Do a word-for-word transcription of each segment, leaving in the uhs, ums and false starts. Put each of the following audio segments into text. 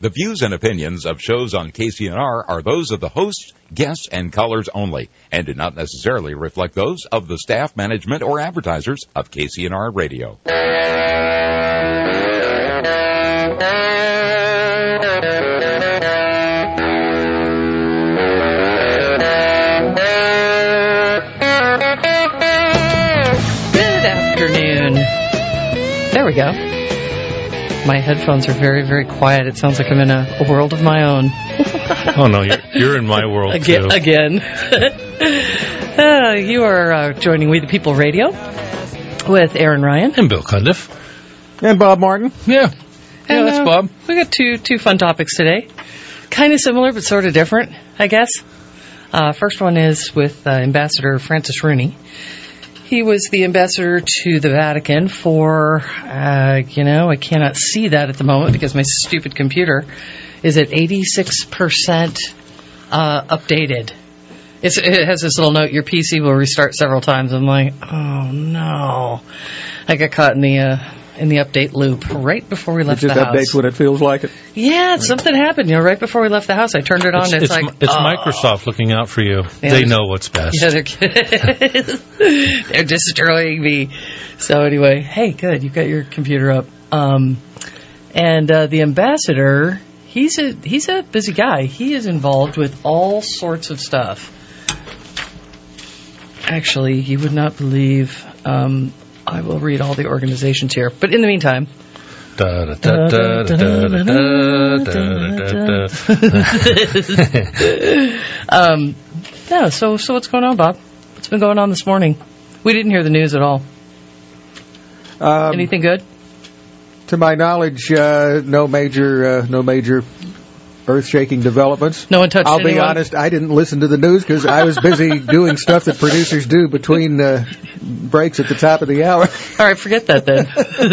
The views and opinions of shows on K C N R are those of the hosts, guests, and callers only, and do not necessarily reflect those of the staff, management, or advertisers of K C N R Radio. There we go. My headphones are very, very quiet. It sounds like I'm in a, a world of my own. Oh, no, you're, you're in my world, again, too. Again. uh, you are uh, joining We the People Radio with Aaron Ryan. And Bill Cundiff. And Bob Martin. Yeah. Yeah, and, that's uh, Bob. We got two two fun topics today. Kind of similar, but sort of different, I guess. Uh, first one is with uh, Ambassador Francis Rooney. He was the ambassador to the Vatican for, uh, you know, I cannot see that at the moment because my stupid computer is at eighty-six percent uh, updated. It's, it has this little note, your P C will restart several times. I'm like, oh, no. I got caught in the uh, in the update loop right before we left it the just house. It just updates when it feels like it? Yeah, something happened. You know, right before we left the house, I turned it on. It's, and it's, it's like, it's oh. Microsoft looking out for you. Yeah, they know what's best. Yeah, they're, they're destroying me. So anyway, hey, good. You got your computer up. Um, and uh, the ambassador, he's a he's a busy guy. He is involved with all sorts of stuff. Actually, you would not believe. Um, I will read all the organizations here. But in the meantime. um, yeah, so so what's going on, Bob? What's been going on this morning? We didn't hear the news at all. Um, Anything good? To my knowledge, uh, no major uh, no major earth-shaking developments. No one touched I'll be anyone? honest, I didn't listen to the news because I was busy doing stuff that producers do between uh, breaks at the top of the hour. All right, forget that then.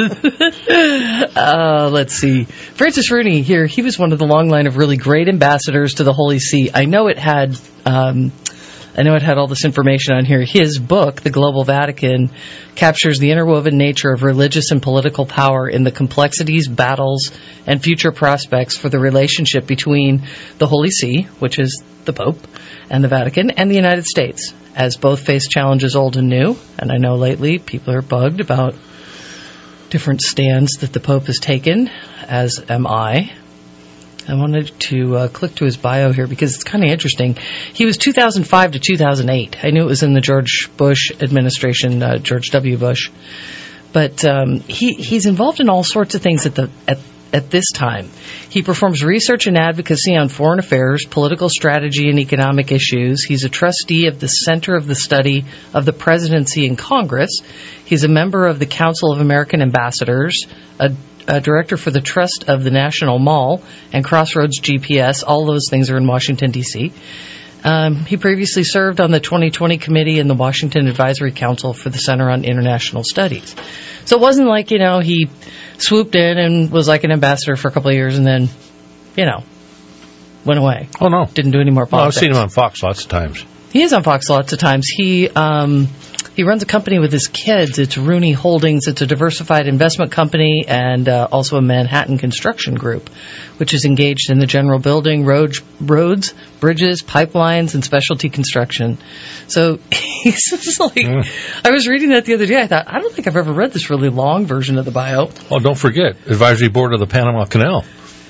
uh, let's see. Francis Rooney here, he was one of the long line of really great ambassadors to the Holy See. I know it had... Um, I know it had all this information on here. His book, The Global Vatican, captures the interwoven nature of religious and political power in the complexities, battles, and future prospects for the relationship between the Holy See, which is the Pope, and the Vatican, and the United States, as both face challenges old and new. And I know lately people are bugged about different stands that the Pope has taken, as am I. I wanted to uh, click to his bio here because it's kind of interesting. He was two thousand five to two thousand eight. I knew it was in the George Bush administration, uh, George W. Bush. But um, he, he's involved in all sorts of things at the at, at this time. He performs research and advocacy on foreign affairs, political strategy, and economic issues. He's a trustee of the Center of the Study of the Presidency in Congress. He's a member of the Council of American Ambassadors, a Uh, director for the Trust of the National Mall and Crossroads G P S. All those things are in Washington, D C Um, he previously served on the twenty twenty committee in the Washington Advisory Council for the Center on International Studies. So it wasn't like, you know, he swooped in and was like an ambassador for a couple of years and then, you know, went away. Oh, no. Didn't do any more politics. Well, I've seen him on Fox lots of times. He is on Fox lots of times. He um, he runs a company with his kids. It's Rooney Holdings. It's a diversified investment company and uh, also a Manhattan construction group, which is engaged in the general building, roads, roads, bridges, pipelines, and specialty construction. So he's just like, mm. I was reading that the other day. I thought, I don't think I've ever read this really long version of the bio. Oh, don't forget, Advisory Board of the Panama Canal.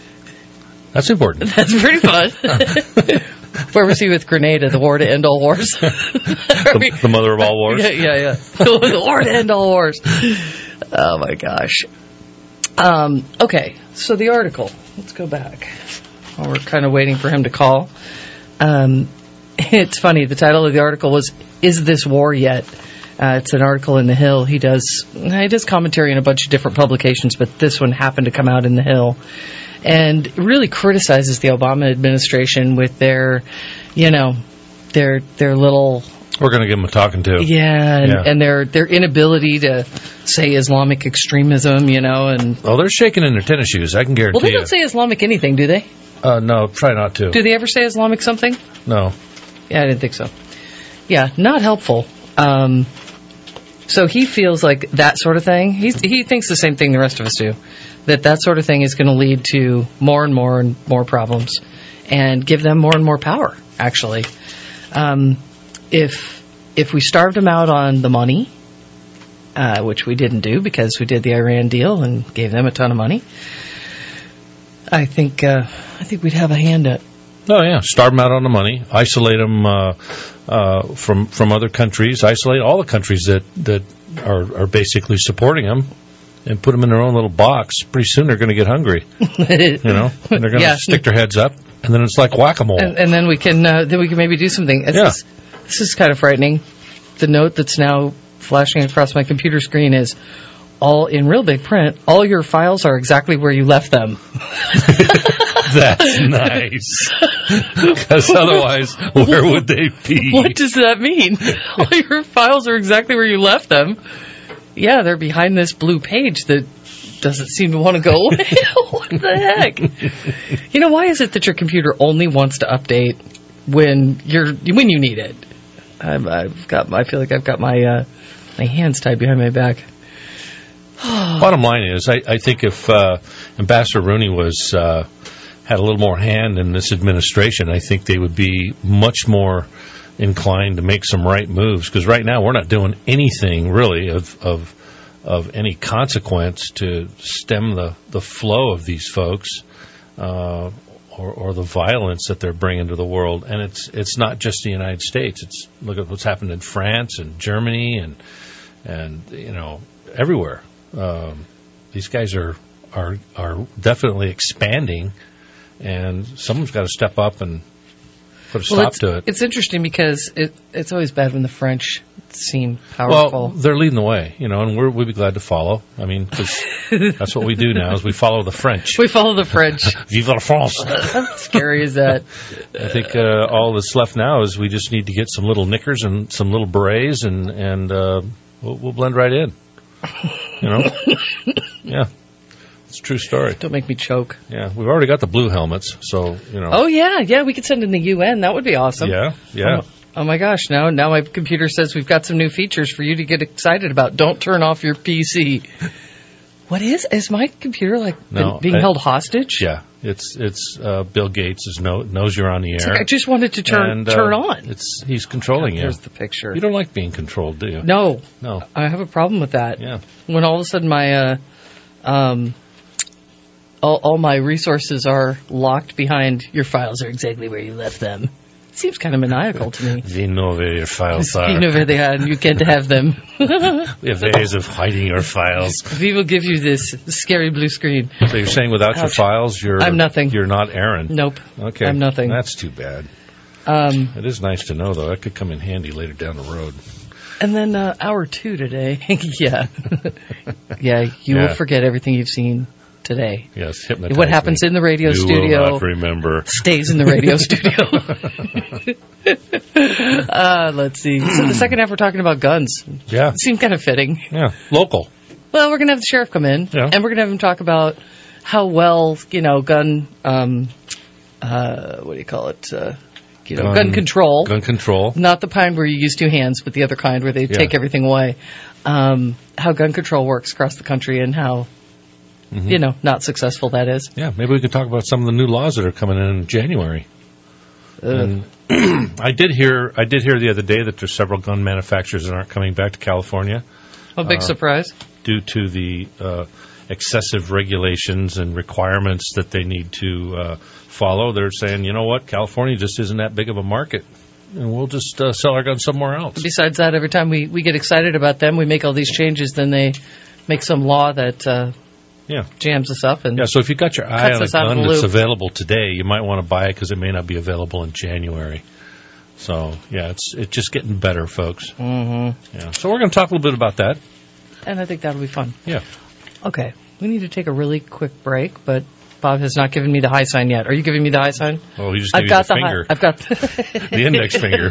That's important. That's pretty fun. Where was he with Grenada, the war to end all wars? the, the mother of all wars? Yeah, yeah, yeah. The war to end all wars. Oh, my gosh. Um, okay, so the article. Let's go back. While we're kind of waiting for him to call. Um, it's funny. The title of the article was, Is This War Yet? Uh, it's an article in The Hill. He does, he does commentary in a bunch of different publications, but this one happened to come out in The Hill. And really criticizes the Obama administration with their, you know, their their little... We're going to give them a talking to. Yeah, and, yeah. and their their inability to say Islamic extremism, you know, and... Oh, they're shaking in their tennis shoes, I can guarantee you. Well, they don't say Islamic anything, do they? Uh, no, try not to. Do they ever say Islamic something? No. Yeah, I didn't think so. Yeah, not helpful. Um, So he feels like that sort of thing, he's, he thinks the same thing the rest of us do, that that sort of thing is going to lead to more and more and more problems and give them more and more power, actually. Um, if if we starved them out on the money, uh, which we didn't do because we did the Iran deal and gave them a ton of money, I think uh, I think we'd have a hand at. Oh yeah, starve them out on the money, isolate them uh, uh, from from other countries, isolate all the countries that that are are basically supporting them, and put them in their own little box. Pretty soon they're going to get hungry, you know, and they're going to Yeah. stick their heads up, and then it's like whack-a-mole. And, and then we can uh, then we can maybe do something. It's Yeah. this, this is kind of frightening. The note that's now flashing across my computer screen is all in real big print. All your files are exactly where you left them. That's nice. Because otherwise, where would they be? What does that mean? All your files are exactly where you left them. Yeah, they're behind this blue page that doesn't seem to want to go away. What the heck? You know, why is it that your computer only wants to update when you're when you need it? I've, I've got. I feel like I've got my uh, my hands tied behind my back. Bottom line is, I, I think if uh, Ambassador Rooney was uh, had a little more hand in this administration, I think they would be much more inclined to make some right moves. Because right now we're not doing anything really of of of any consequence to stem the, the flow of these folks uh, or, or the violence that they're bringing to the world. And it's it's not just the United States. It's look at what's happened in France and Germany and and you know everywhere. Um, these guys are are are definitely expanding, and someone's got to step up and put a stop well, it's, to it. It's interesting because it, it's always bad when the French seem powerful. Well, they're leading the way, you know, and we're, we'd be glad to follow. I mean, 'cause that's what we do now is we follow the French. We follow the French. Vive la France! How scary is that? I think uh, all that's left now is we just need to get some little knickers and some little berets, and and uh, we'll, we'll blend right in. You know, yeah, it's a true story. Don't make me choke. Yeah, we've already got the blue helmets, so you know. Oh yeah, yeah, we could send in the U N. That would be awesome. Yeah, yeah. Oh, oh my gosh! Now, now my computer says we've got some new features for you to get excited about. Don't turn off your P C. What is? Is my computer like No, been, being I- held hostage? Yeah, it's it's uh, Bill Gates is know, knows you're on the It's air. like I just wanted to turn and, uh, turn on. It's he's controlling you. Here's the picture. You don't like being controlled, do you? No, No. I have a problem with that. Yeah. When all of a sudden my uh, um, all, all my resources are locked behind your files are exactly where you left them. It seems kind of maniacal to me. We know where your files are. You know where they are, and you can't have them. We have ways of hiding your files. We will give you this scary blue screen. So you're saying without your Ouch. files, you're I'm nothing. You're not Aaron. Nope. Okay. I'm nothing. That's too bad. Um, It is nice to know, though. That could come in handy later down the road. and then uh, hour two today. yeah. yeah, you Yeah. will forget everything you've seen today. Yes, hypnotize What happens me. in the radio you studio will not remember. stays in the radio studio. uh, let's see. So the second half, we're talking about guns. Yeah, It seemed kind of fitting. yeah. Local. Well, we're going to have the sheriff come in, Yeah. and we're going to have him talk about how well, you know, gun, um, uh, what do you call it? Uh, you know, gun, Gun- control. Gun control. Not the kind where you use two hands, but the other kind where they Yeah. take everything away. Um, how gun control works across the country and how, Mm-hmm. you know, not successful that is. Yeah, maybe we could talk about some of the new laws that are coming in in January. And I did hear I did hear the other day that there's several gun manufacturers that aren't coming back to California A big Uh, surprise. due to the uh, excessive regulations and requirements that they need to uh, follow. They're saying, you know what, California just isn't that big of a market, and we'll just uh, sell our guns somewhere else. Besides that, every time we, we get excited about them, we make all these changes, then they make some law that uh, Yeah. jams us up. And Yeah, so if you got your eye Cuts on a us out of gun the that's loop. available today, you might want to buy it because it may not be available in January. So, yeah, it's it's just getting better, folks. Mhm. Yeah. So we're going to talk a little bit about that. And I think that'll be fun. Yeah. Okay, we need to take a really quick break, but Bob has not given me the high sign yet. Are you giving me the high sign? Oh, he just I've gave got you the, the finger. high. I've got The index finger.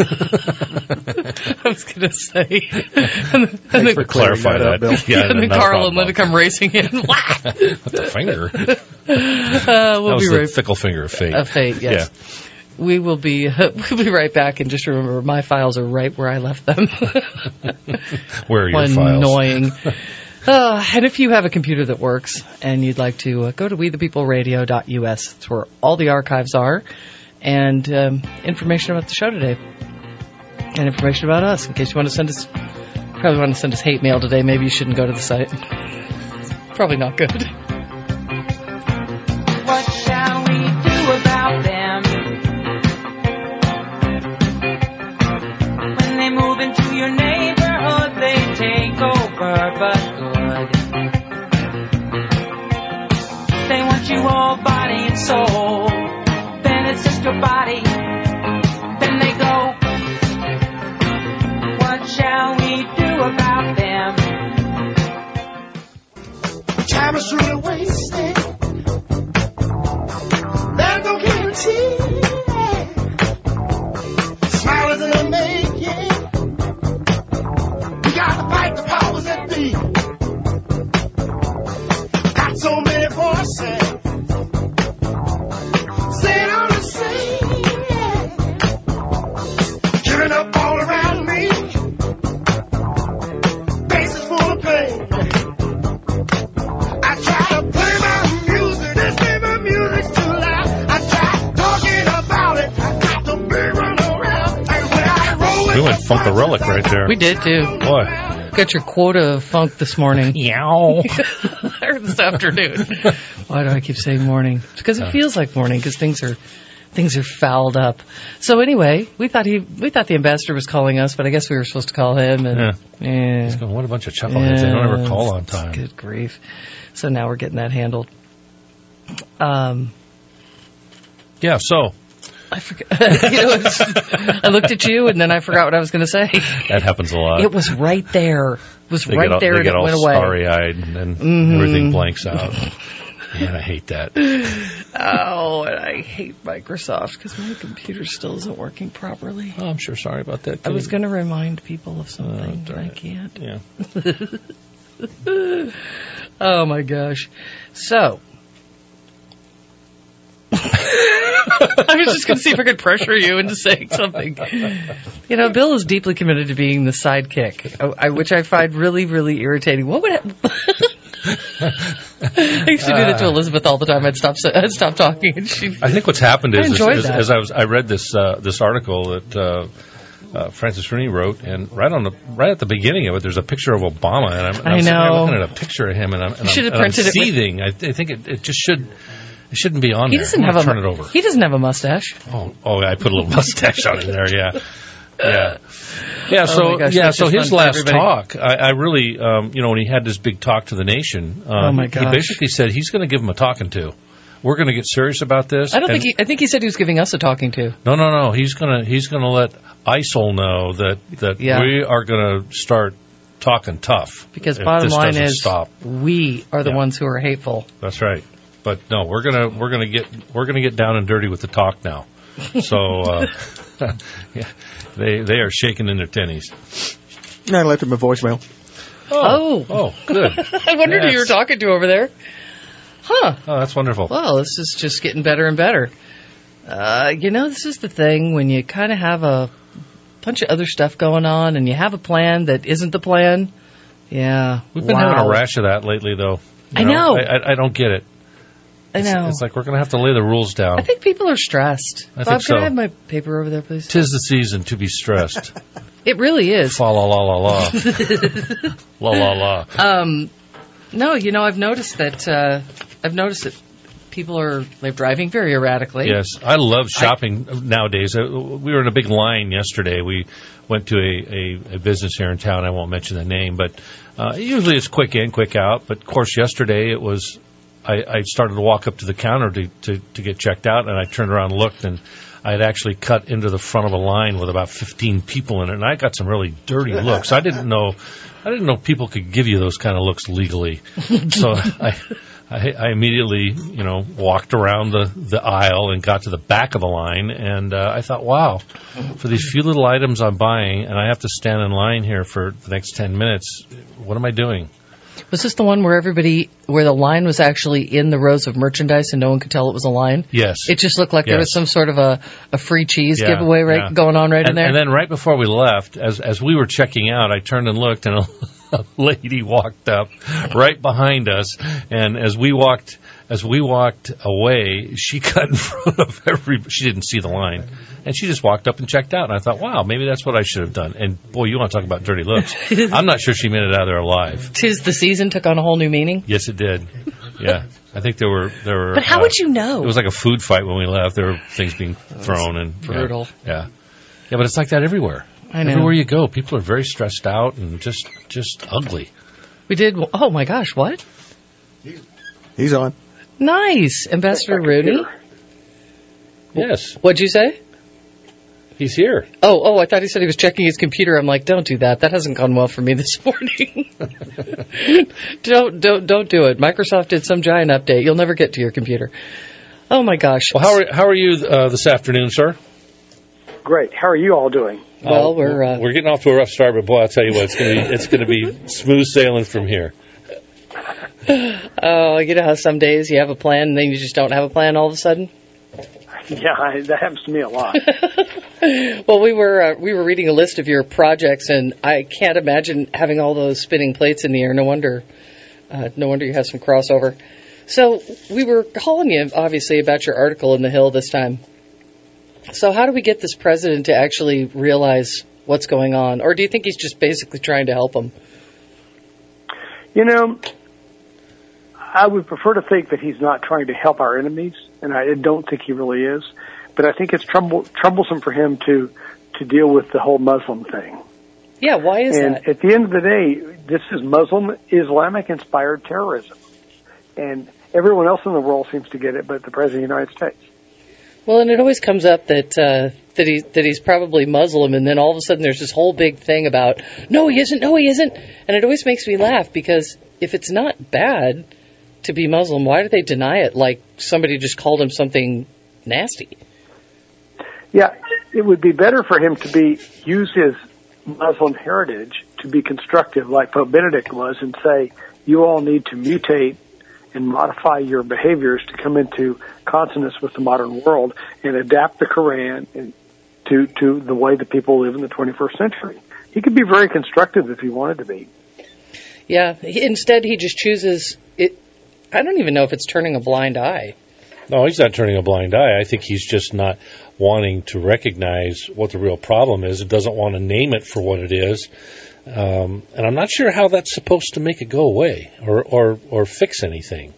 I was going to say. and then, and then, for clearing Clarify that that. up, Bill. Yeah, and then not a Carl problem. and Linda come racing in. With the finger. uh, we'll that was be the right fickle finger of fate. Of fate, yes. We will be uh, we'll be right back, and just remember, my files are right where I left them. Where are your files? Annoying. Uh, and if you have a computer that works and you'd like to uh, go to we the people radio dot U S, it's where all the archives are, and um, information about the show today, and information about us. In case you want to send us, probably want to send us hate mail today. Maybe you shouldn't go to the site. Probably not good. What shall we do about them? When they move into your neighborhood, they take over, but good. They want you all body and soul. Then it's just your body. Then they go. What shall we do about them? Time is really wasted. There's no guarantee. Smile isn't a making. We got to fight the powers that be. Got so many voices saying all the same. Giving up all around me. Faces full of pain. I try to play my music, they say my music's too loud. I try talking about it, I got the big run around. And when I roll We went funkadelic right there. We did too. Boy. Got your quota of funk this morning. Yow. Or this afternoon. Why do I keep saying morning? It's because it feels like morning, because things are things are fouled up. So anyway, we thought he we thought the ambassador was calling us, but I guess we were supposed to call him. And Yeah. yeah. He's going, what a bunch of chuckleheads. They don't ever call on time. Good grief. So now we're getting that handled. Um, Yeah, so I forgot. You know, it's, I looked at you and then I forgot what I was going to say. that happens a lot. It was right there. It was They right get all, there they and get it all went away. starry-eyed, and then Mm-hmm. everything blanks out. Man, I hate that. Oh, and I hate Microsoft because my computer still isn't working properly. Oh, I'm sure sorry about that. I was going to remind people of something, Oh, but darn I it. can't. Yeah. Oh my gosh. So I was just going to see if I could pressure you into saying something. You know, Bill is deeply committed to being the sidekick, I, which I find really, really irritating. What would happen? I used to do that to Elizabeth all the time. I'd stop, I'd stop talking, and she. I think what's happened I is, is, enjoyed is that. as I was, I read this uh, this article that uh, uh, Francis Rooney wrote, and right on the right at the beginning of it, there's a picture of Obama, and I'm, and I I'm sitting there know. looking at a picture of him, and I'm, and You should I'm, have and I'm printed it with- seething. I, I think it, it just should. It shouldn't be on He there. doesn't I'm have gonna a. turn it over. He doesn't have a mustache. Oh, oh, I put a little mustache on it there. Yeah, yeah, yeah. So Oh my gosh, yeah, that's so just his fun for last everybody. talk, I, I really, um, you know, when he had this big talk to the nation, uh, Oh my he gosh. basically said he's going to give him a talking to. We're going to get serious about this. I don't and- think he. I think he said he was giving us a talking to. No, no, no. He's gonna he's gonna let I S I L know that that Yeah. we are gonna start talking tough. Because if bottom this line doesn't is, stop. we are the Yeah. ones who are hateful. That's right. But no, we're gonna we're gonna get we're gonna get down and dirty with the talk now. So uh, yeah, they they are shaking in their tinnies. I left him a voicemail. Oh. oh, good. I wondered who you were Yes. talking to over there. Huh. Oh, that's wonderful. Well, this is just getting better and better. Uh, you know, this is the thing when you kind of have a bunch of other stuff going on and you have a plan that isn't the plan. Yeah. We've been wow. having a rash of that lately, though. You I know. I, I, I don't get it. I It's, know. it's like we're gonna have to lay the rules down. I think people are stressed. I Bob, think can so. I have my paper over there, please? Tis the season to be stressed. It really is. Fa la la la la. La la la. Um, no, you know, I've noticed that. Uh, I've noticed that people are they're driving very erratically. Yes, I love shopping nowadays. Uh, We were in a big line yesterday. We went to a, a, a business here in town. I won't mention the name, but uh, usually it's quick in, quick out. But of course, yesterday it was. I, I started to walk up to the counter to, to, to get checked out, and I turned around and looked, and I had actually cut into the front of a line with about fifteen people in it, and I got some really dirty looks. I didn't know, I didn't know people could give you those kind of looks legally. So I, I, I immediately, you know, walked around the, the aisle and got to the back of the line, and uh, I thought, wow, for these few little items I'm buying, and I have to stand in line here for the next ten minutes, what am I doing? Was this the one where everybody, where the line was actually in the rows of merchandise and no one could tell it was a line? Yes. It just looked like there Yes. was some sort of a, a free cheese Yeah, giveaway right yeah. going on right and, in there. And then right before we left, as as we were checking out, I turned and looked, and a, a lady walked up right behind us. And as we walked, as we walked away, she cut in front of every. She didn't see the line, and she just walked up and checked out. And I thought, wow, maybe that's what I should have done. And boy, you want to talk about dirty looks? I'm not sure she made it out of there alive. Tis the season took on a whole new meaning. Yes, it did. Yeah, I think there were there were. But how uh, would you know? It was like a food fight when we left. There were things being thrown and brutal. Yeah, yeah, yeah, but it's like that everywhere. I know. Everywhere you go, people are very stressed out and just just ugly. We did. Oh my gosh! What? He's on. Nice, Ambassador Rooney. Yes, What'd you say? he's here. Oh, oh! I thought he said he was checking his computer. I'm like, don't do that. That hasn't gone well for me this morning. don't, don't, don't do it. Microsoft did some giant update. You'll never get to your computer. Oh my gosh! Well, how are how are you uh, this afternoon, sir? Great. How are you all doing? Well, Uh, we're uh, we're getting off to a rough start, but boy, I'll tell you what, it's gonna be it's gonna be smooth sailing from here. oh, you know how some days you have a plan and then you just don't have a plan all of a sudden. Yeah, I, that happens to me a lot. Well, we were uh, we were reading a list of your projects, and I can't imagine having all those spinning plates in the air. No wonder, uh, no wonder you have some crossover. So we were calling you, obviously, about your article in The Hill this time. So how do we get this president to actually realize what's going on, or do you think he's just basically trying to help him? You know, I would prefer to think that he's not trying to help our enemies, and I don't think he really is. But I think it's trouble, troublesome for him to to deal with the whole Muslim thing. Yeah, why is and that? at the end of the day, this is Muslim Islamic-inspired terrorism, and everyone else in the world seems to get it, but the President of the United States. Well, and it always comes up that uh, that he that he's probably Muslim, and then all of a sudden there's this whole big thing about no, he isn't, no, he isn't, and it always makes me laugh because if it's not bad to be Muslim, why do they deny it? Like somebody just called him something nasty. Yeah, it would be better for him to be use his Muslim heritage to be constructive, like Pope Benedict was, and say you all need to mutate and modify your behaviors to come into consonance with the modern world and adapt the Quran and to to the way that people live in the twenty-first century. He could be very constructive if he wanted to be. Yeah, he, instead he just chooses it. I don't even know if it's turning a blind eye. No, he's not turning a blind eye. I think he's just not wanting to recognize what the real problem is. He doesn't want to name it for what it is. Um, and I'm not sure how that's supposed to make it go away or, or, or fix anything.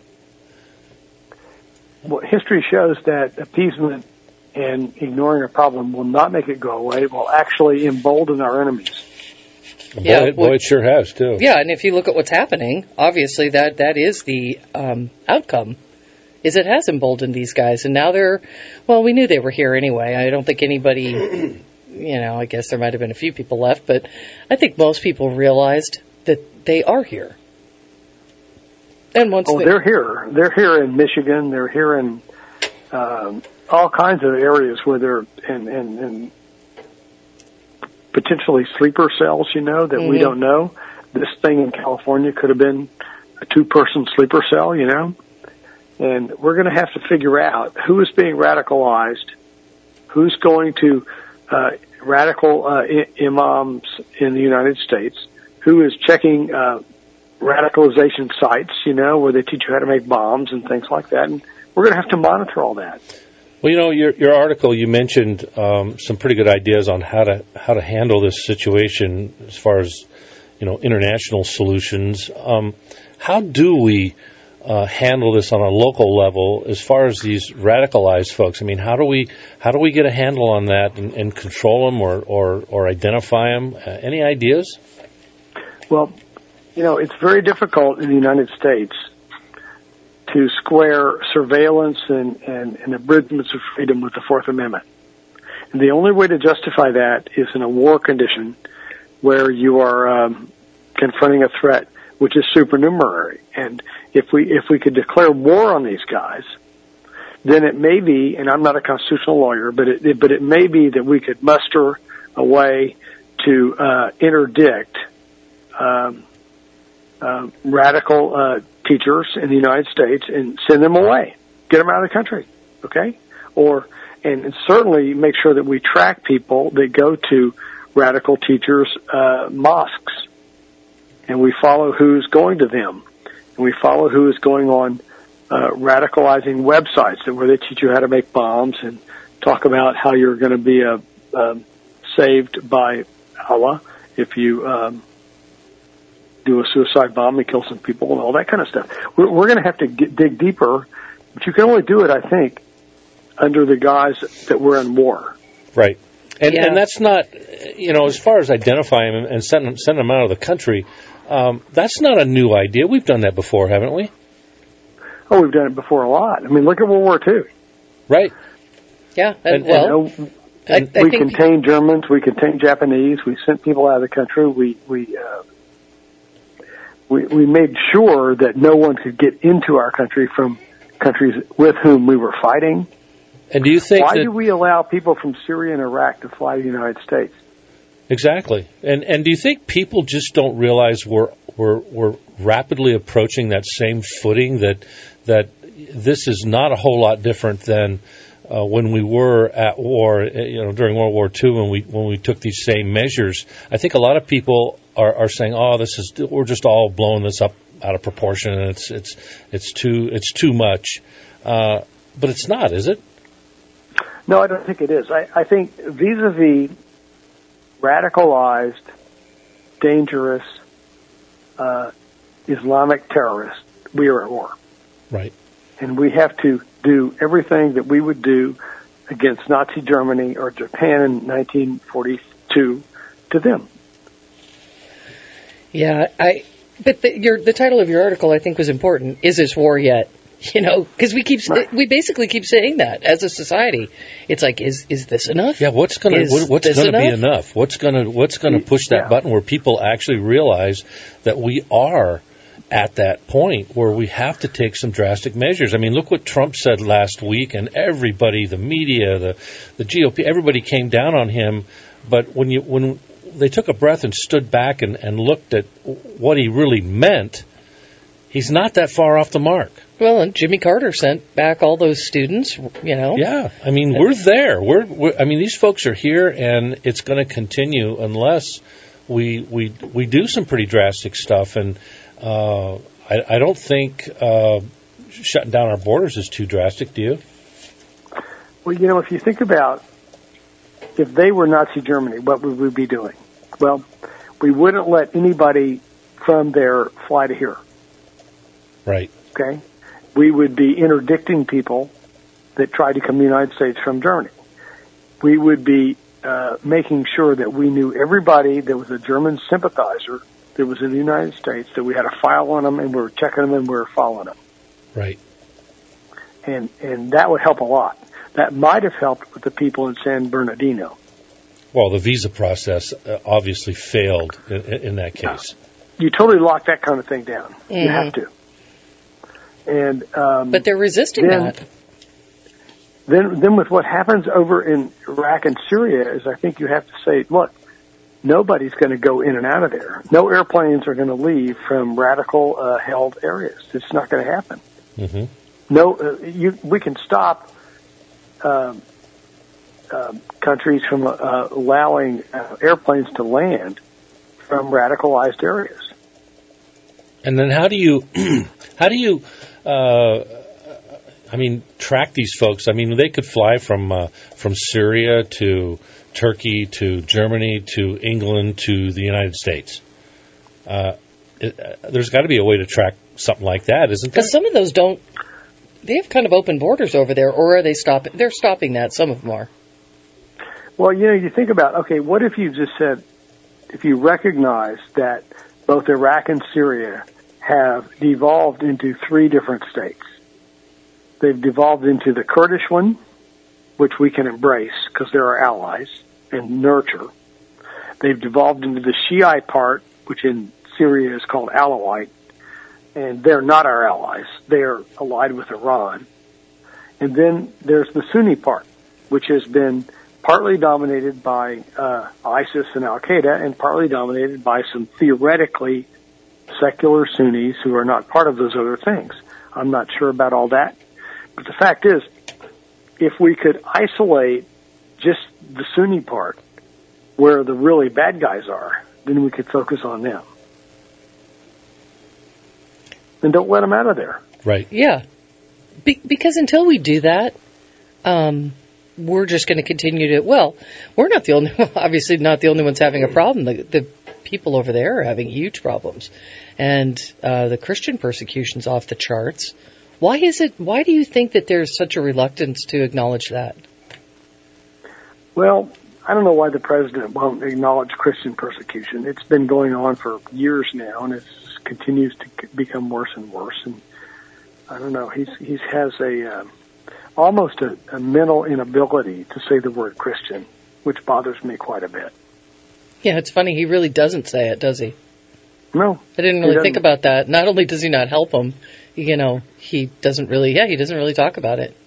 Well, history shows that appeasement and ignoring a problem will not make it go away. It will actually embolden our enemies. Boy, Yeah, it, well- boy, it sure has, too. Yeah, and if you look at what's happening, obviously that that is the um, outcome. Is it has emboldened these guys, and now they're, well, we knew they were here anyway. I don't think anybody, you know, I guess there might have been a few people left, but I think most people realized that they are here. And once Oh, they, they're here. They're here in Michigan. They're here in um, all kinds of areas where they're in, in, in potentially sleeper cells, you know, that mm-hmm. we don't know. This thing in California could have been a two-person sleeper cell, you know. And we're going to have to figure out who is being radicalized, who's going to uh, radical uh, I- imams in the United States, who is checking uh, radicalization sites, you know, where they teach you how to make bombs and things like that. And we're going to have to monitor all that. Well, you know, your your article, you mentioned um, some pretty good ideas on how to how to handle this situation as far as, you know, international solutions. Um, how do we uh, handle this on a local level as far as these radicalized folks? I mean, how do we how do we get a handle on that and, and control them or or, or identify them? Uh, any ideas? Well, you know, it's very difficult in the United States to square surveillance and, and, and abridgments of freedom with the Fourth Amendment. And the only way to justify that is in a war condition where you are um, confronting a threat which is supernumerary. And if we if we could declare war on these guys, then it may be, and I'm not a constitutional lawyer, but it, it but it may be that we could muster a way to uh, interdict um, uh, radical uh, teachers in the United States and send them away, get them out of the country, okay? Or and, and certainly make sure that we track people that go to radical teachers' uh, mosques, and we follow who's going to them, and we follow who is going on uh, radicalizing websites that where they teach you how to make bombs and talk about how you're going to be a, um, saved by Allah if you um, do a suicide bomb and kill some people and all that kind of stuff. We're, we're going to have to get, dig deeper, but you can only do it, I think, under the guise that we're in war. Right. And, Yeah. and that's not, you know, as far as identifying them and sending them, sending them out of the country, um, that's not a new idea. We've done that before, haven't we? Oh, we've done it before a lot. I mean, look at World War Two. Right. Yeah, And- and, well, You know, I, I we think contained Germans, we contained Japanese, we sent people out of the country, we we uh, we, we made sure that no one could get into our country from countries with whom we were fighting. And do you think Why that... do we allow people from Syria and Iraq to fly to the United States? Exactly. And and do you think people just don't realize we're we're we're rapidly approaching that same footing, that that this is not a whole lot different than uh, when we were at war, you know, during World War Two, when we when we took these same measures? I think a lot of people are, are saying, "Oh, this is we're just all blowing this up out of proportion, and it's it's it's too it's too much." Uh, but it's not, is it? No, I don't think it is. I, I think vis-a-vis radicalized, dangerous uh, Islamic terrorists, we are at war. Right. And we have to do everything that we would do against Nazi Germany or Japan in nineteen forty-two to them. yeah, I. But the, your the title of your article, I think, was important. Is this war yet? You know, because we keep Right. we basically keep saying that as a society. It's like, is is this enough? Yeah, what's gonna Is what, what's this gonna be enough? enough? What's gonna what's gonna push that Yeah. button where people actually realize that we are at that point where we have to take some drastic measures? I mean, look what Trump said last week, and everybody, the media, the the G O P, everybody came down on him. But when you when they took a breath and stood back and, and looked at what he really meant, he's not that far off the mark. Well, and Jimmy Carter sent back all those students. You know. Yeah, I mean, we're there. We're, we're I mean, these folks are here, and it's going to continue unless we we we do some pretty drastic stuff. And uh, I, I don't think uh, shutting down our borders is too drastic. Do you? Well, you know, if you think about if they were Nazi Germany, what would we be doing? Well, we wouldn't let anybody from there fly to here. Right. Okay? We would be interdicting people that tried to come to the United States from Germany. We would be uh, making sure that we knew everybody that was a German sympathizer that was in the United States, that we had a file on them and we were checking them and we were following them. Right. And, and that would help a lot. That might have helped with the people in San Bernardino. Well, the visa process uh, obviously failed in, in that case. You totally lock that kind of thing down. You Mhm. have to. And um, But they're resisting then, that. Then, then with what happens over in Iraq and Syria is, I think you have to say, look, nobody's going to go in and out of there. No airplanes are going to leave from radical uh, held areas. It's not going to happen. Mm-hmm. No, uh, you, we can stop um, uh, countries from uh, allowing uh, airplanes to land from radicalized areas. And then how do you how do you uh, I mean track these folks? I mean, they could fly from uh, from Syria to Turkey to Germany to England to the United States. Uh, it, uh, there's got to be a way to track something like that, isn't there? Because some of those don't. They have kind of open borders over there, or are they stopping? They're stopping that. Some of them are. Well, you know, you think about, okay, what if you just said, if you recognize that both Iraq and Syria have devolved into three different states. They've devolved into the Kurdish one, which we can embrace because they're our allies and nurture. They've devolved into the Shiite part, which in Syria is called Alawite, and they're not our allies. They're allied with Iran. And then there's the Sunni part, which has been partly dominated by uh, ISIS and Al-Qaeda and partly dominated by some theoretically secular Sunnis who are not part of those other things. I'm not sure about all that. But the fact is, if we could isolate just the Sunni part, where the really bad guys are, then we could focus on them. And don't let them out of there. Right. Yeah. Be- because until we do that, um, we're just going to continue to, well, we're not the only, obviously not the only ones having a problem. The, the people over there are having huge problems. And uh, the Christian persecution's off the charts. Why is it, why do you think that there's such a reluctance to acknowledge that? Well, I don't know why the president won't acknowledge Christian persecution. It's been going on for years now, and it continues to become worse and worse. And I don't know, he's he has a uh, almost a, a mental inability to say the word Christian, which bothers me quite a bit. Yeah, it's funny. He really doesn't say it, does he? No. I didn't really think about that. Not only does he not help him, you know, he doesn't really, yeah, he doesn't really talk about it.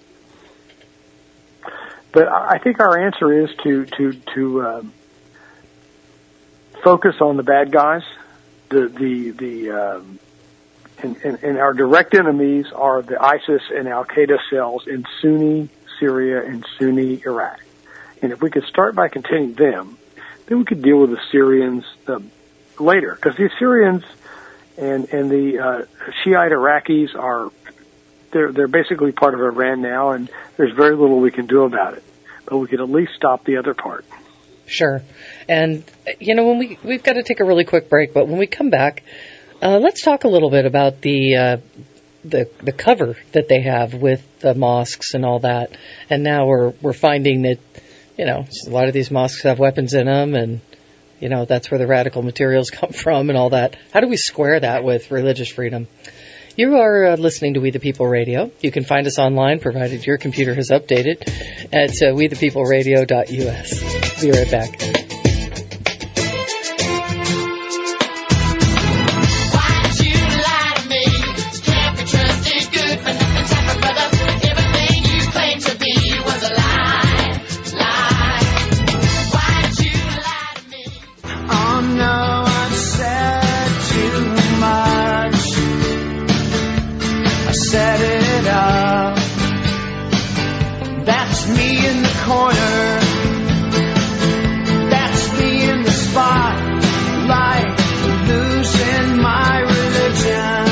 But I think our answer is to to to um, focus on the bad guys. The the the um, and, and, and our direct enemies are the ISIS and Al Qaeda cells in Sunni Syria and Sunni Iraq. And if we could start by containing them, then we could deal with the Syrians uh, later, because the Syrians and and the uh, Shiite Iraqis are. They're, they're basically part of Iran now, and there's very little we can do about it. But we could at least stop the other part. Sure. And, you know, when we, we've got to take a really quick break, but when we come back, uh, let's talk a little bit about the, uh, the, the cover that they have with the mosques and all that. And now we're, we're finding that, you know, a lot of these mosques have weapons in them, and, you know, that's where the radical materials come from and all that. How do we square that with religious freedom? You are uh, listening to We the People Radio. You can find us online, provided your computer has updated, at uh, we the people radio dot u s. Be right back. Set it up. That's me in the corner. That's me in the spotlight, losing my religion,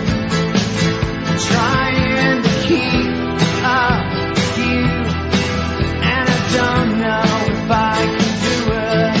trying to keep up with you, and I don't know if I can do it.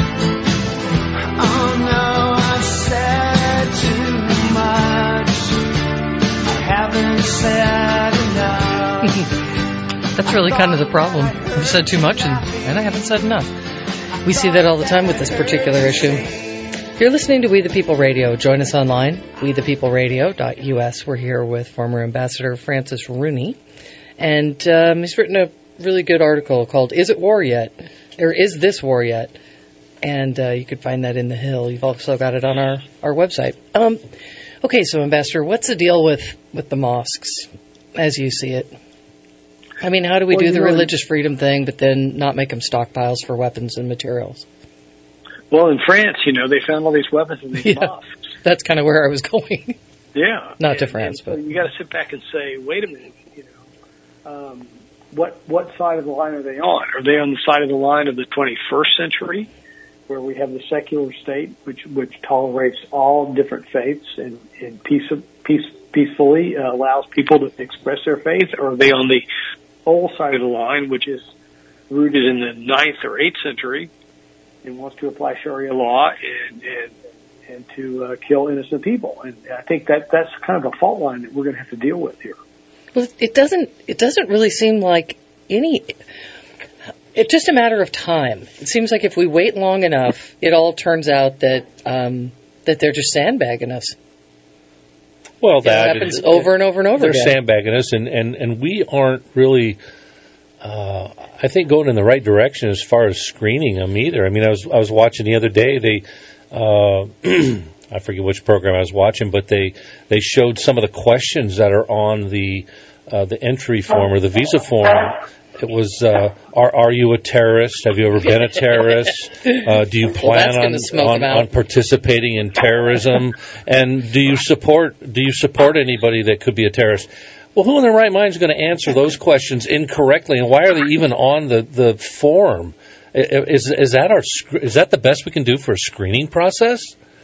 Oh no, I've said too much. Haven't said enough. That's really kind of the problem. I've said too much, and, and I haven't said enough. We see that all the time with this particular issue. You're listening to We the People Radio. Join us online, we the people radio dot u s. We're here with former Ambassador Francis Rooney, and um, he's written a really good article called "Is It War Yet?" or "Is This War Yet?" And uh, you could find that in the Hill. You've also got it on our our website. Um, Okay, so Ambassador, what's the deal with, with the mosques, as you see it? I mean, how do we well, do the know, religious freedom thing, but then not make them stockpiles for weapons and materials? Well, in France, you know, they found all these weapons in these yeah, mosques. That's kind of where I was going. Yeah. Not and, to France, and but... So you got to sit back and say, wait a minute, you know, um, what what side of the line are they on? Are they on the side of the line of the twenty-first century, where we have the secular state, which which tolerates all different faiths and, and peace, peace, peacefully uh, allows people to express their faith? Or are they on the old side of the line, which is rooted in the ninth or eighth century and wants to apply Sharia law and and, and to uh, kill innocent people? And I think that that's kind of a fault line that we're going to have to deal with here. Well, it doesn't. It doesn't really seem like any. It's just a matter of time. It seems like if we wait long enough, it all turns out that um, that they're just sandbagging us. Well, that it happens over and over and over they're again. They're sandbagging us, and, and, and we aren't really, uh, I think, going in the right direction as far as screening them either. I mean, I was I was watching the other day. They, uh, I forget which program I was watching, but they they showed some of the questions that are on the uh, the entry form or the visa form. It was, uh, are are you a terrorist? Have you ever been a terrorist? Uh, do you Well, plan that's on, gonna smoke on him out. on participating in terrorism? And do you support do you support anybody that could be a terrorist? Well, who in their right mind is going to answer those questions incorrectly, and why are they even on the, the form? I- Is is that our sc- is that the best we can do for a screening process?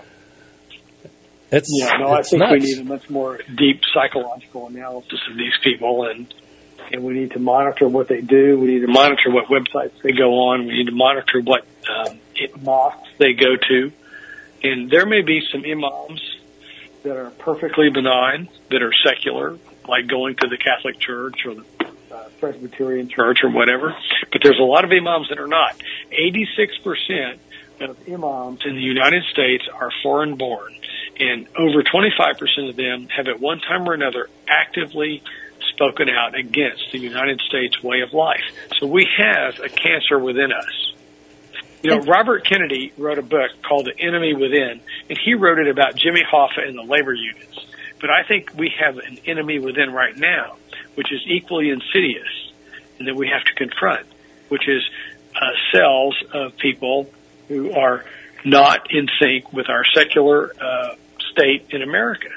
It's Yeah, no, I it's think nuts. we need a much more deep psychological analysis of these people, and and we need to monitor what they do. We need to monitor what websites they go on. We need to monitor what um, it, mosques they go to. And there may be some imams that are perfectly benign, that are secular, like going to the Catholic Church or the uh, Presbyterian Church or whatever. But there's a lot of imams that are not. eighty-six percent of imams in the United States are foreign-born, and over twenty-five percent of them have at one time or another actively spoken out against the United States way of life. So we have a cancer within us. You know, Robert Kennedy wrote a book called The Enemy Within, and he wrote it about Jimmy Hoffa and the labor unions. But I think we have an enemy within right now, which is equally insidious, and that we have to confront, which is uh, cells of people who are not in sync with our secular uh, state in America.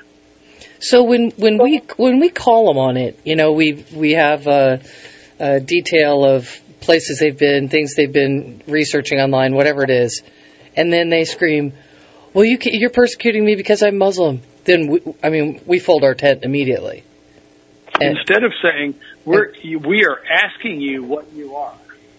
So when when we when we call them on it, you know, we we have a, a detail of places they've been, things they've been researching online, whatever it is, and then they scream, "Well, you ca- you're persecuting me because I'm Muslim." Then we, I mean, we fold our tent immediately. And, Instead of saying we're you, we are asking you what you are,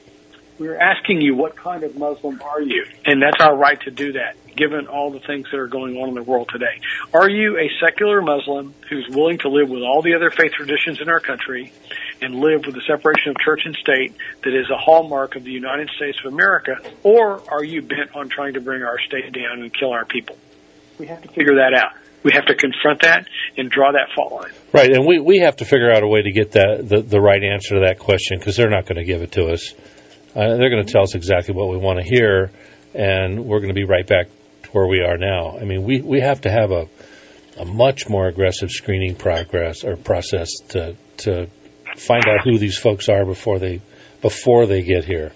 we're asking you what kind of Muslim are you, and that's our right to do that, given all the things that are going on in the world today. Are you a secular Muslim who's willing to live with all the other faith traditions in our country and live with the separation of church and state that is a hallmark of the United States of America, or are you bent on trying to bring our state down and kill our people? We have to figure that out. We have to confront that and draw that fault line. Right, and we, we have to figure out a way to get that the, the right answer to that question, because they're not going to give it to us. Uh, they're going to tell us exactly what we want to hear, and we're going to be right back to where we are now. I mean, we, we have to have a a much more aggressive screening progress or process to to find out who these folks are before they before they get here.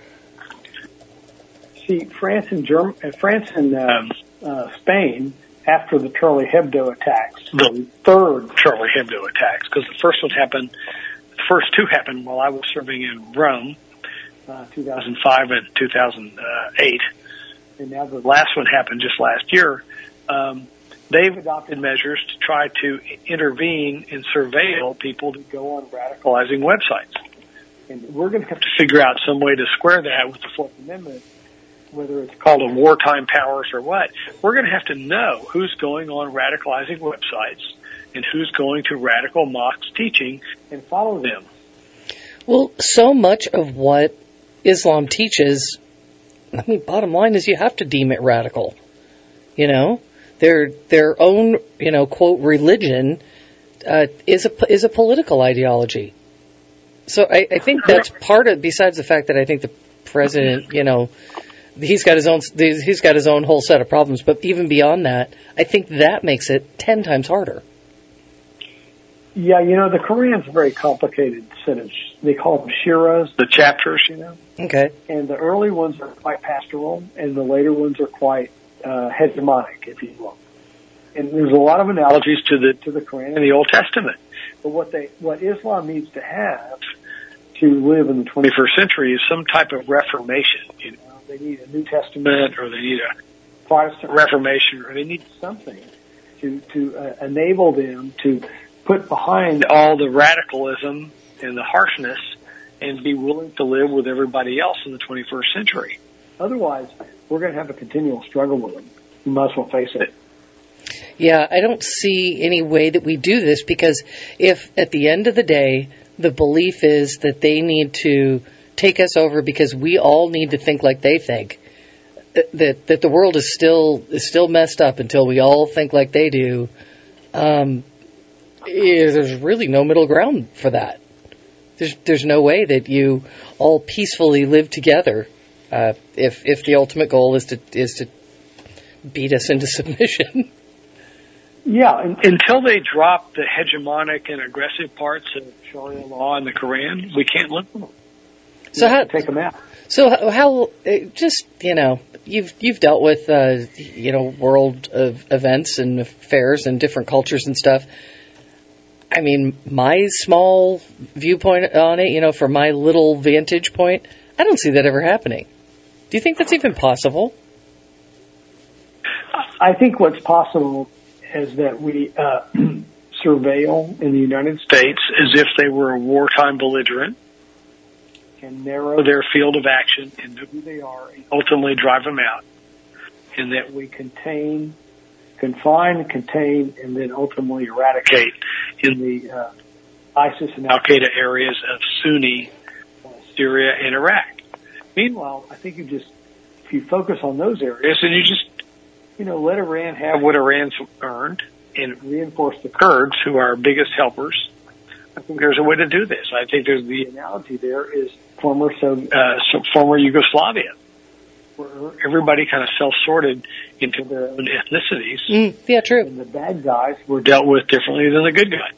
See, France and Germ- uh, France and um, uh, Spain, after the Charlie Hebdo attacks, the third Charlie Hebdo attacks, because the first one happened, the first two happened while I was serving in Rome, uh, two thousand five and two thousand eight, and now the last one happened just last year. Um, they've adopted measures to try to intervene and surveil people that go on radicalizing websites. And we're going to have to figure out some way to square that with the Fourth Amendment, whether it's called a wartime powers or what. We're going to have to know who's going on radicalizing websites and who's going to radical mosques teaching and follow them. well, so much of what Islam teaches, I mean, bottom line is you have to deem it radical. You know, their their own, you know, quote religion uh, is a is a political ideology. So I, I think that's part of. Besides the fact that I think the president, you know, he's got his own he's got his own whole set of problems. But even beyond that, I think that makes it ten times harder. Yeah, you know, the Quran's a very complicated set of, they call them shiras, the chapters, you know. Okay. And the early ones are quite pastoral, and the later ones are quite uh, hegemonic, if you will. And there's a lot of analogies to the to the Quran and the Old Testament. But what they what Islam needs to have to live in the twenty-first century is some type of reformation. You know, they need a New Testament, or they need a Protestant Reformation, or they need something to to uh, enable them to put behind all the radicalism and the harshness and be willing to live with everybody else in the twenty-first century. Otherwise, we're going to have a continual struggle with them. We might as well face it. Yeah, I don't see any way that we do this, because if at the end of the day the belief is that they need to take us over because we all need to think like they think, that that the world is still is still messed up until we all think like they do, um, eh, there's really no middle ground for that. There's there's no way that you all peacefully live together uh, if if the ultimate goal is to is to beat us into submission. Yeah, un until they drop the hegemonic and aggressive parts of Sharia law and the Quran, we can't live with them. We So have how? to take them out. So how, how uh, just, you know, you've you've dealt with, uh, you know, world of events and affairs and different cultures and stuff. I mean, my small viewpoint on it, you know, from my little vantage point, I don't see that ever happening. Do you think that's even possible? I think what's possible is that we uh, surveil in the United States as if they were a wartime belligerent and narrow their field of action and know who they are and ultimately drive them out. And that we contain, confine, contain, and then ultimately eradicate in the uh, ISIS and Al-Qaeda areas of Sunni, uh, Syria, and Iraq. Meanwhile, I think you just, if you focus on those areas and you just, you know, let Iran have what Iran's earned and reinforce the Kurds, who are our biggest helpers, I think there's a way to do this. I think there's the analogy there is former so, uh, so former Yugoslavia, where everybody kind of self-sorted into their own ethnicities. Mm, yeah, true. And the bad guys were dealt with differently than the good guys.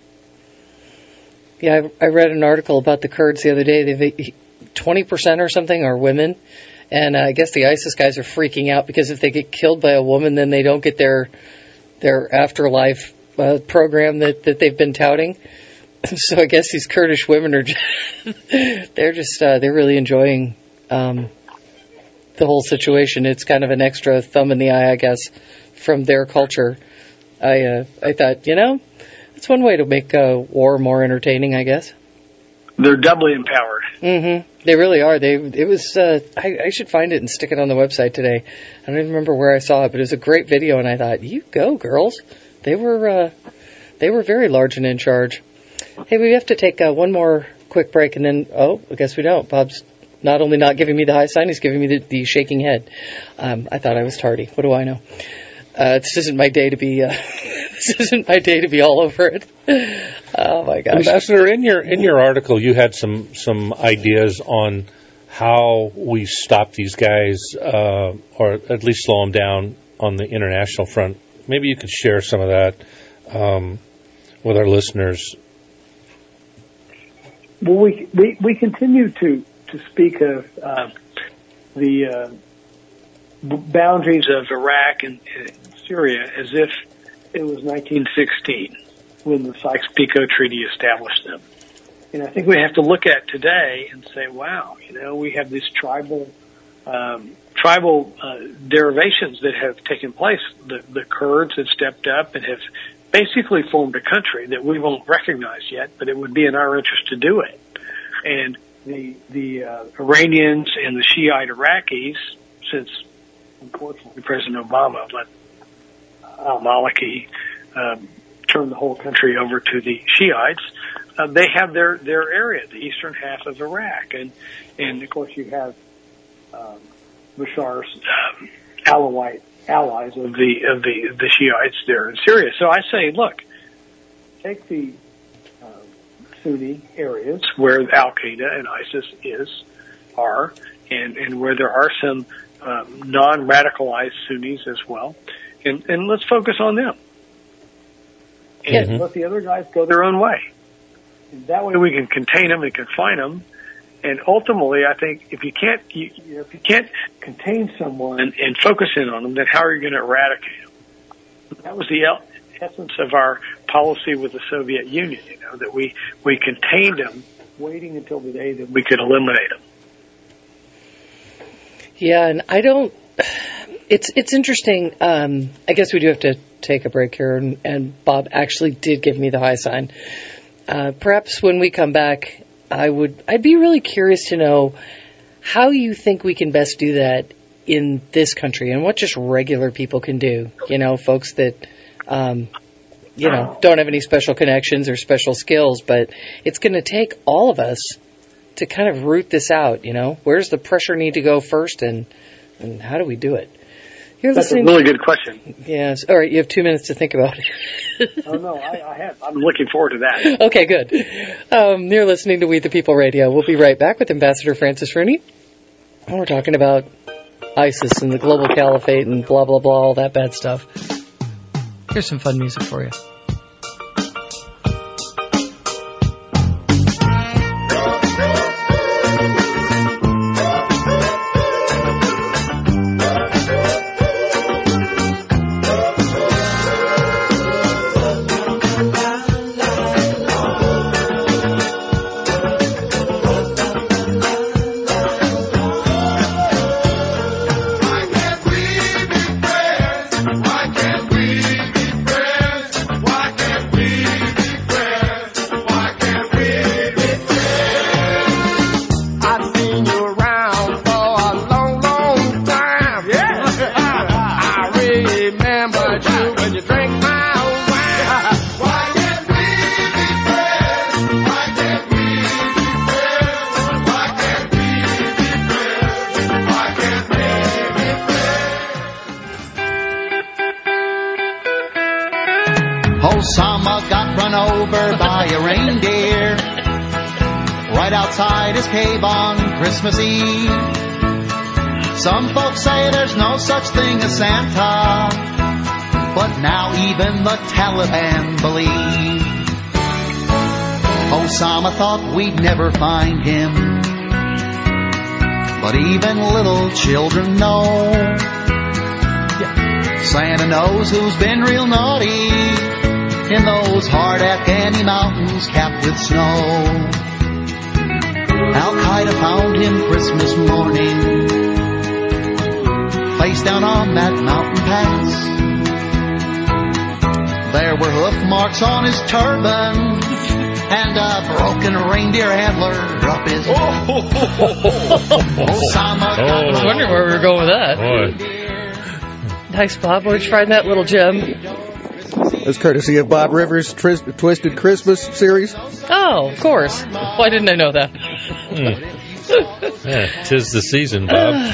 Yeah, I, I read an article about the Kurds the other day. They've twenty percent or something are women. And uh, I guess the ISIS guys are freaking out because if they get killed by a woman, then they don't get their their afterlife uh, program that, that they've been touting. So I guess these Kurdish women are just, they're just uh, they're really enjoying um, the whole situation. It's kind of an extra thumb in the eye, I guess, from their culture. I uh, I thought, you know, it's one way to make uh, war more entertaining, I guess. They're doubly empowered. Mm-hmm. They really are. They. It was. Uh, I, I should find it and stick it on the website today. I don't even remember where I saw it, but it was a great video, and I thought, you go, girls. They were. Uh, they were very large and in charge. Hey, we have to take uh, one more quick break, and then. Oh, I guess we don't. Bob's not only not giving me the high sign, he's giving me the, the shaking head. Um, I thought I was tardy. What do I know? Uh, this isn't my day to be. Uh, this isn't my day to be all over it. Oh my gosh, Ambassador! In your in your article, you had some some ideas on how we stop these guys, uh, or at least slow them down on the international front. Maybe you could share some of that um, with our listeners. Well, we we, we continue to to speak of uh, the uh, boundaries of Iraq and, and Syria as if it was nineteen sixteen when the Sykes-Picot Treaty established them. And I think we have to look at today and say, wow, you know, we have these tribal um, tribal uh, derivations that have taken place. The, the Kurds have stepped up and have basically formed a country that we won't recognize yet, but it would be in our interest to do it. And the the uh, Iranians and the Shiite Iraqis, since unfortunately President Obama let al-Maliki um, turn the whole country over to the Shiites, uh, they have their, their area, the eastern half of Iraq. And, and of course you have um, Bashar's um, Alawite allies of the, of the, the Shiites there in Syria. So I say, look, take the uh, Sunni areas where Al-Qaeda and ISIS is, are, and, and where there are some um, non-radicalized Sunnis as well, and, and let's focus on them. And Yeah. let the other guys go their own way. And that way we can contain them and confine them. And ultimately, I think if you can't, you, you know, if you can't contain someone and, and focus in on them, then how are you going to eradicate them? That was the essence of our policy with the Soviet Union, you know, that we, we contained them, waiting until the day that we could eliminate them. Yeah, and I don't. It's it's interesting. Um, I guess we do have to take a break here, and, and Bob actually did give me the high sign. Uh, perhaps when we come back, I would. I'd be really curious to know how you think we can best do that in this country, and what just regular people can do. You know, folks that, um, you know, don't have any special connections or special skills, but it's going to take all of us to kind of root this out. You know, where's the pressure need to go first, and and how do we do it? You're That's a listening. really good question. Yes. All right. You have two minutes to think about it. Oh, no, I, I have. I'm looking forward to that. Okay, good. Um, you're listening to We the People Radio. We'll be right back with Ambassador Francis Rooney. And we're talking about ISIS and the global caliphate and blah, blah, blah, all that bad stuff. Here's some fun music for you. Osama got run over by a reindeer right outside his cave on Christmas Eve. Some folks say there's no such thing as Santa, but now even the Taliban believe. Osama thought we'd never find him, but even little children know. Santa knows who's been real naughty in those hard Afghani mountains capped with snow. Al-Qaeda found him Christmas morning, face down on that mountain pass. There were hoof marks on his turban and a broken reindeer antler up his back. Osama got I was wondering where we were going with that. Boy. Nice, Bob. Where'd you find that little gem? That's courtesy of Bob Rivers' Tris- Twisted Christmas series. Oh, of course. Why didn't I know that? Mm. Yeah, 'tis the season, Bob.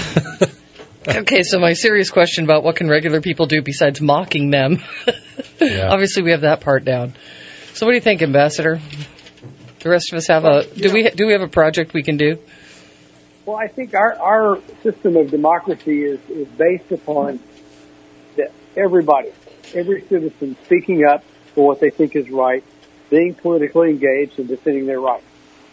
Okay, so my serious question about what can regular people do besides mocking them. Yeah. Obviously, we have that part down. So what do you think, Ambassador? The rest of us have a... Do we do we have a project we can do? Well, I think our, our system of democracy is, is based upon the, everybody, every citizen speaking up for what they think is right, being politically engaged and defending their rights.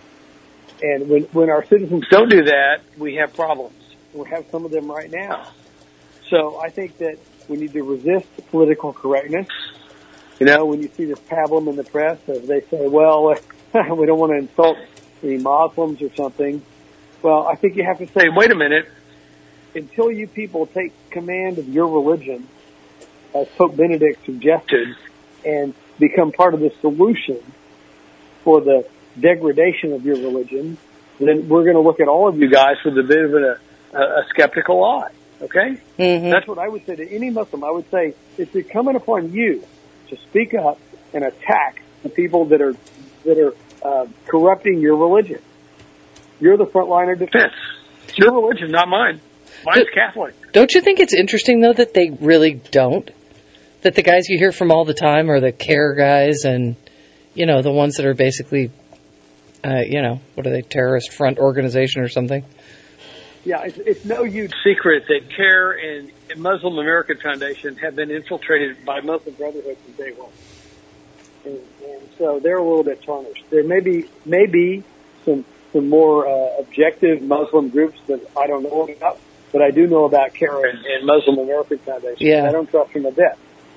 And when, when our citizens don't do that, we have problems. We have some of them right now. So I think that we need to resist political correctness. You know, when you see this pablum in the press, as they say, well, we don't want to insult any Muslims or something. Well, I think you have to say, wait a minute, until you people take command of your religion, as Pope Benedict suggested, and become part of the solution for the degradation of your religion, then we're going to look at all of you guys with a bit of a, a skeptical eye. Okay? Mm-hmm. That's what I would say to any Muslim. I would say it's incumbent upon you to speak up and attack the people that are that are uh, corrupting your religion. You're the front line of defense. It's your religion, not mine. Mine's Catholic. Don't you think it's interesting, though, that they really don't? That the guys you hear from all the time are the CARE guys and, you know, the ones that are basically, uh, you know, what are they, terrorist front organization or something? Yeah, it's, it's no huge secret that CARE and Muslim American Foundation have been infiltrated by Muslim Brotherhood from day one. And, and so they're a little bit tarnished. There may be, may be some, some more uh, objective Muslim groups that I don't know about, but I do know about CARE and, and Muslim American Foundation. Yeah. I don't trust them a bit.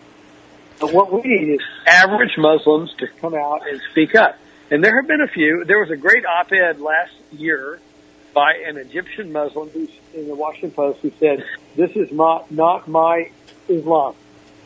But what we need is average Muslims to come out and speak up. And there have been a few. There was a great op-ed last year by an Egyptian Muslim who's in the Washington Post who said, this is not, not my Islam.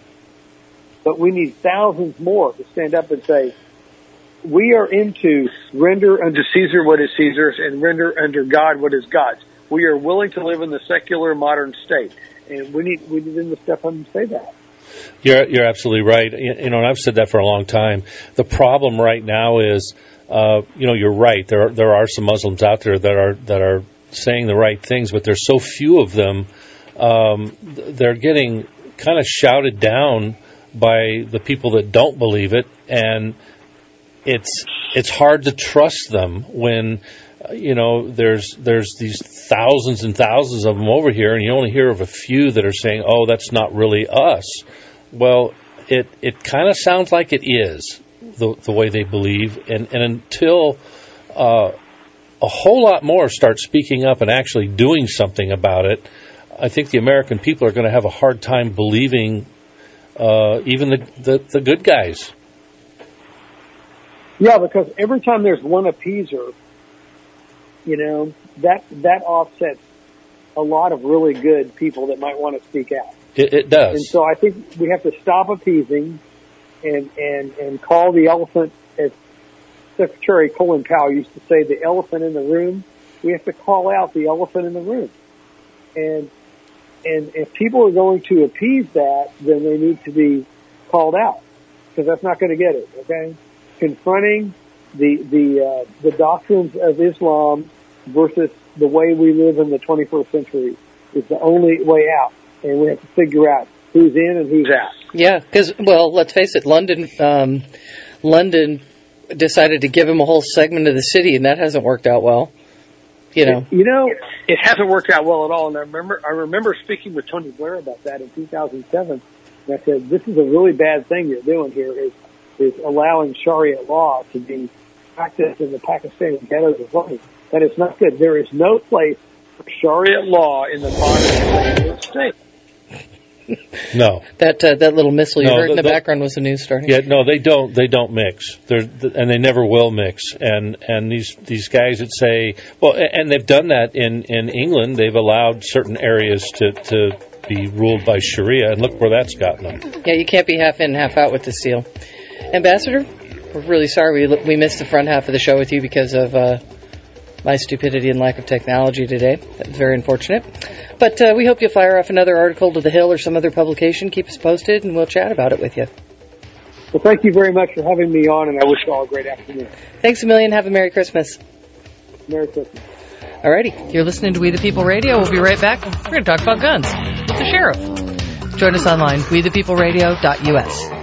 But we need thousands more to stand up and say, we are into render unto Caesar what is Caesar's and render unto God what is God's. We are willing to live in the secular modern state. And we need, we need them to step up and say that. You're you're absolutely right. You know, and I've said that for a long time. The problem right now is, uh, you know, you're right. There are, there are some Muslims out there that are that are saying the right things, but there's so few of them. Um, they're getting kind of shouted down by the people that don't believe it, and it's it's hard to trust them when, uh, you know, there's there's these thousands and thousands of them over here, and you only hear of a few that are saying, "Oh, that's not really us." Well, it, it kind of sounds like it is the, the way they believe. And, and until uh, a whole lot more start speaking up and actually doing something about it, I think the American people are going to have a hard time believing uh, even the, the, the good guys. Yeah, because every time there's one appeaser, you know, that that offsets a lot of really good people that might want to speak out. It, it does. And so I think we have to stop appeasing and, and, and call the elephant, as Secretary Colin Powell used to say, the elephant in the room. We have to call out the elephant in the room. And and if people are going to appease that, then they need to be called out, because that's not going to get it, okay? Confronting the the uh, the doctrines of Islam versus the way we live in the twenty-first century is the only way out, and we have to figure out who's in and who's out. Yeah, because, well, let's face it, London, um, London decided to give him a whole segment of the city, and that hasn't worked out well. You know, you know, it hasn't worked out well at all. And I remember, I remember speaking with Tony Blair about that in two thousand seven. And I said, "This is a really bad thing you're doing here. Is is allowing Sharia law to be practiced in the Pakistani ghettos of London. That is not good. There is no place for Sharia law in the modern United States." No. That uh, that little missile you No, heard in the, the- background was the news starting. Yeah, no, they don't. They don't mix. They're, and they never will mix. And and these these guys that say, well, and they've done that in, in England. They've allowed certain areas to, to be ruled by Sharia, and look where that's gotten them. Yeah, you can't be half in, half out with this deal. Ambassador, we're really sorry we we missed the front half of the show with you because of uh, my stupidity and lack of technology today. That's very unfortunate. But uh, we hope you'll fire off another article to The Hill or some other publication. Keep us posted, and we'll chat about it with you. Well, thank you very much for having me on, and I wish you all a great afternoon. Thanks a million. Have a Merry Christmas. Merry Christmas. Alrighty, you're listening to We the People Radio. We'll be right back. We're going to talk about guns with the sheriff. Join us online, we the people radio dot U S.